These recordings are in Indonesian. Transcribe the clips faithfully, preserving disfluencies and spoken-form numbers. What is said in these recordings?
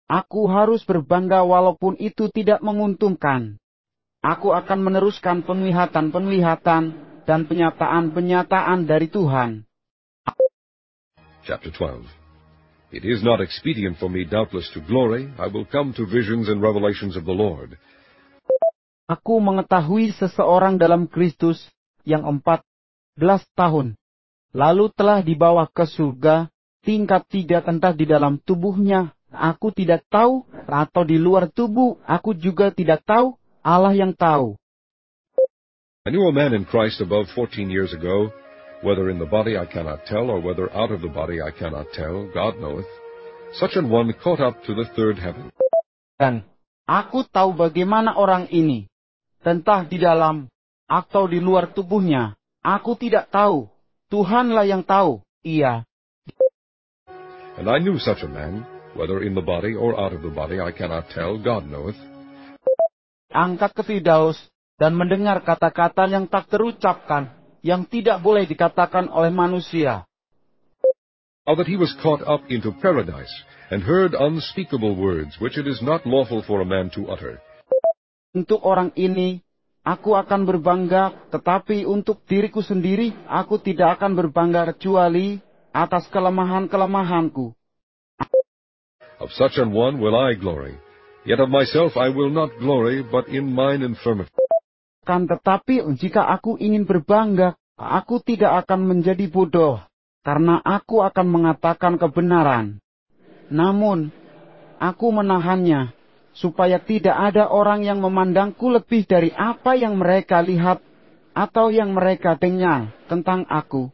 Aku harus berbangga walaupun itu tidak menguntungkan. Aku akan meneruskan penglihatan-penglihatan dan penyataan-penyataan dari Tuhan. Chapter twelve. It is not expedient for me doubtless to glory. I will come to visions and revelations of the Lord. Aku mengetahui seseorang dalam Kristus yang empat belas tahun lalu telah dibawa ke surga, tingkat tidak entah di dalam tubuhnya, aku tidak tahu, atau di luar tubuh, aku juga tidak tahu, Allah yang tahu. I knew a man in Christ above fourteen years ago, whether in the body I cannot tell, or whether out of the body I cannot tell, God knoweth, such an one caught up to the third heaven. Dan aku tahu bagaimana orang ini, entah di dalam atau di luar tubuhnya, aku tidak tahu, Tuhanlah yang tahu, iya. And I knew such a man, whether in the body or out of the body I cannot tell, God knoweth. Angkat ke Firdaus dan mendengar kata-kata yang tak terucapkan, yang tidak boleh dikatakan oleh manusia. How that he was caught up into paradise, and heard unspeakable words, which it is not lawful for a man to utter. Untuk orang ini, aku akan berbangga, tetapi untuk diriku sendiri, aku tidak akan berbangga kecuali atas kelemahan-kelemahanku. Of such an one will I glory, yet of myself I will not glory, but in mine infirmity. Kan tetapi jika aku ingin berbangga, aku tidak akan menjadi bodoh, karena aku akan mengatakan kebenaran. Namun, aku menahannya, supaya tidak ada orang yang memandangku lebih dari apa yang mereka lihat, atau yang mereka dengar tentang aku.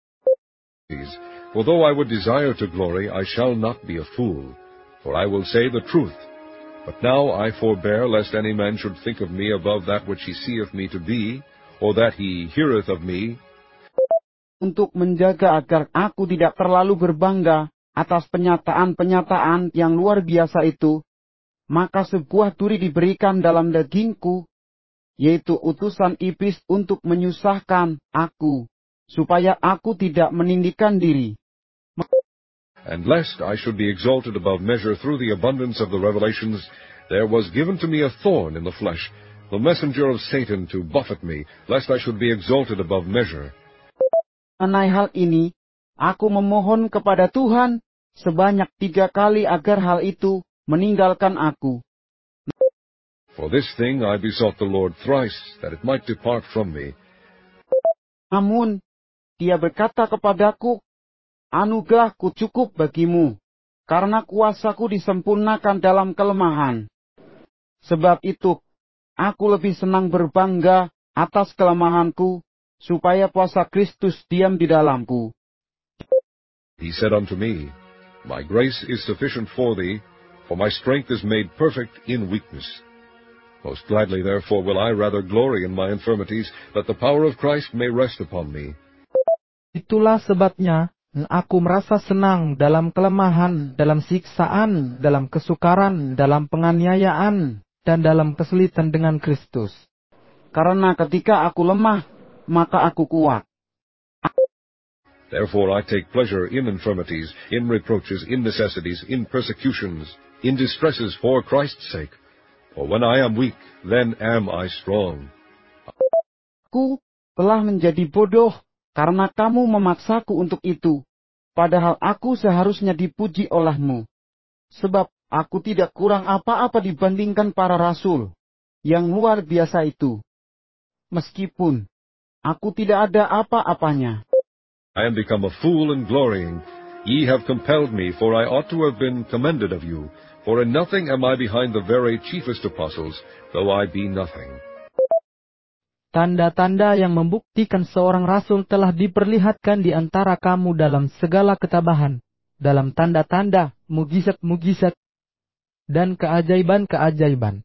For though I would desire to glory, I shall not be a fool, for I will say the truth. But now I forbear, lest any man should think of me above that which he seeth me to be, or that he heareth of me. Untuk menjaga agar aku tidak terlalu berbangga atas penyataan-penyataan yang luar biasa itu, maka sebuah duri diberikan dalam dagingku, yaitu utusan iblis untuk menyusahkan aku, supaya aku tidak meninggikan diri. And lest I should be exalted above measure through the abundance of the revelations, there was given to me a thorn in the flesh, the messenger of Satan to buffet me, lest I should be exalted above measure. Mengenai hal ini, aku memohon kepada Tuhan sebanyak tiga kali agar hal itu meninggalkan aku. For this thing I besought the Lord thrice, that it might depart from me. Namun, dia berkata kepadaku, anugerahku cukup bagimu, karena kuasaku disempurnakan dalam kelemahan. Sebab itu, aku lebih senang berbangga atas kelemahanku, supaya kuasa Kristus diam di dalamku. He said unto me, My grace is sufficient for thee, for my strength is made perfect in weakness. Most gladly therefore will I rather glory in my infirmities, that the power of Christ may rest upon me. Itulah sebabnya aku merasa senang dalam kelemahan, dalam siksaan, dalam kesukaran, dalam penganiayaan, dan dalam kesulitan dengan Kristus. Karena ketika aku lemah, maka aku kuat. Therefore I take pleasure in infirmities, in reproaches, in necessities, in persecutions, in distresses for Christ's sake. For when I am weak, then am I strong. Aku telah menjadi bodoh, karena kamu memaksaku untuk itu. Padahal aku seharusnya dipuji olehmu. Sebab aku tidak kurang apa-apa dibandingkan para rasul, yang luar biasa itu. Meskipun aku tidak ada apa-apanya. I am become a fool in glorying. Ye have compelled me, for I ought to have been commended of you. For in nothing am I behind the very chiefest apostles, though I be nothing. Tanda-tanda yang membuktikan seorang rasul telah diperlihatkan di antara kamu dalam segala ketabahan, dalam tanda-tanda, mukjizat-mukjizat, dan keajaiban-keajaiban.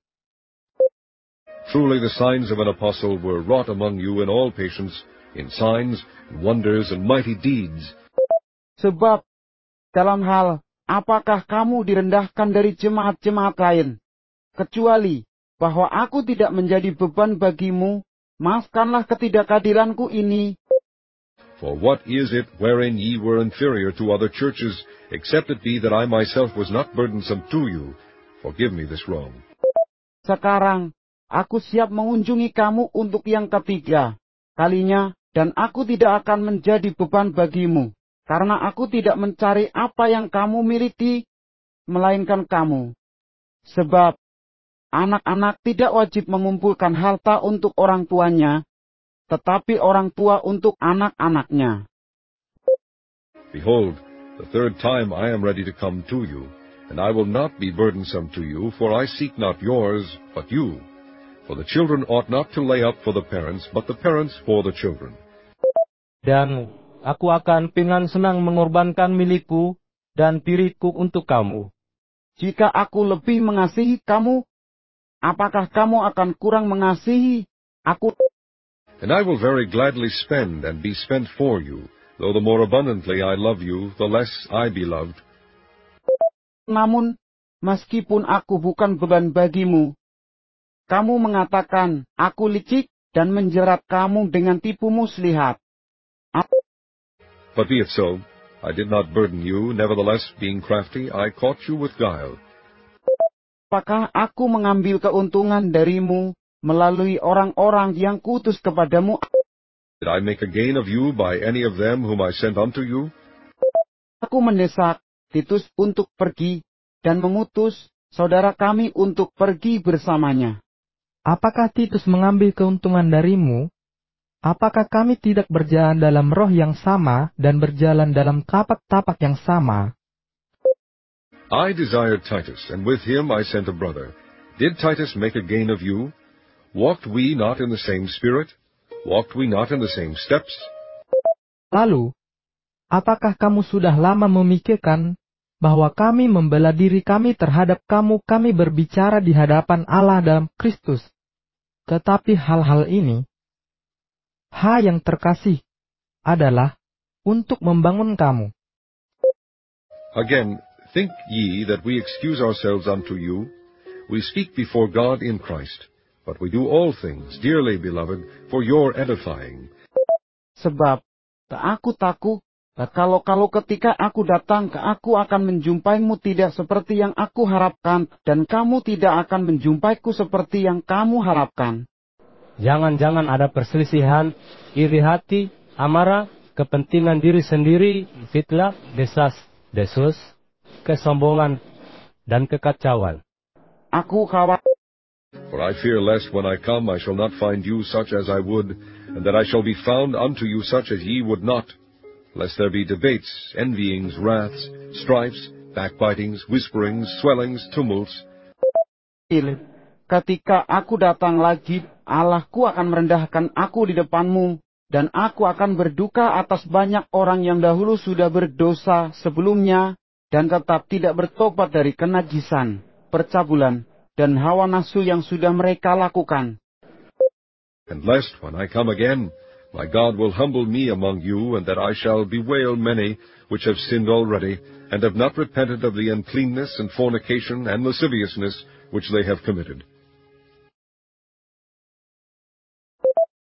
Truly the signs of an apostle were wrought among you in all patience, in signs, wonders, and mighty deeds. Sebab, dalam hal, apakah kamu direndahkan dari jemaat-jemaat lain? Kecuali, bahwa aku tidak menjadi beban bagimu, maafkanlah ketidakadilanku ini. For what is it wherein ye were inferior to other churches, except it be that I myself was not burdensome to you? Forgive me this wrong. Sekarang, aku siap mengunjungi kamu untuk yang ketiga kalinya, dan aku tidak akan menjadi beban bagimu, karena aku tidak mencari apa yang kamu miliki, melainkan kamu. Sebab, anak-anak tidak wajib mengumpulkan harta untuk orang tuanya, tetapi orang tua untuk anak-anaknya. Behold, the third time I am ready to come to you, and I will not be burdensome to you, for I seek not yours, but you. For the children ought not to lay up for the parents, but the parents for the children. Dan aku akan dengan senang mengorbankan milikku dan piritku untuk kamu. Jika aku lebih mengasihi kamu, apakah kamu akan kurang mengasihi aku? And I will very gladly spend and be spent for you, though the more abundantly I love you, the less I be loved. Namun, meskipun aku bukan beban bagimu, kamu mengatakan, aku licik, dan menjerat kamu dengan tipu muslihat. But be it so, I did not burden you, nevertheless, being crafty, I caught you with guile. Apakah aku mengambil keuntungan darimu, melalui orang-orang yang kutus kepadamu? Did I make a gain of you by any of them whom I sent unto you? Aku mendesak Titus untuk pergi, dan mengutus saudara kami untuk pergi bersamanya. Apakah Titus mengambil keuntungan darimu? Apakah kami tidak berjalan dalam roh yang sama dan berjalan dalam tapak-tapak yang sama? I desired Titus, and with him I sent a brother. Did Titus make a gain of you? Walked we not in the same spirit? Walked we not in the same steps? Lalu, apakah kamu sudah lama memikirkan bahwa kami membela diri kami terhadap kamu, kami berbicara di hadapan Allah dalam Kristus? Tetapi hal-hal ini, hal yang terkasih, adalah untuk membangun kamu. Again, think ye that we excuse ourselves unto you? We speak before God in Christ. But we do all things, dearly beloved, for your edifying. Sebab, tak aku takut, kalau-kalau ketika aku datang ke aku akan menjumpaimu tidak seperti yang aku harapkan, dan kamu tidak akan menjumpaiku seperti yang kamu harapkan. Jangan-jangan ada perselisihan, iri hati, amarah, kepentingan diri sendiri, fitnah, desas, desus, kesombongan, dan kekacauan. Aku khawatir. For I fear lest when I come I shall not find you such as I would, and that I shall be found unto you such as ye would not, lest there be debates, envyings, wraths, strifes, backbitings, whisperings, swellings, tumults. Ketika aku datang lagi, Allahku akan merendahkan aku di depanmu, dan aku akan berduka atas banyak orang yang dahulu sudah berdosa sebelumnya, dan tetap tidak bertobat dari kenajisan, percabulan, dan hawa nafsu yang sudah mereka lakukan. And lest, when I come again, my God will humble me among you, and that I shall bewail many which have sinned already, and have not repented of the uncleanness and fornication and lasciviousness which they have committed.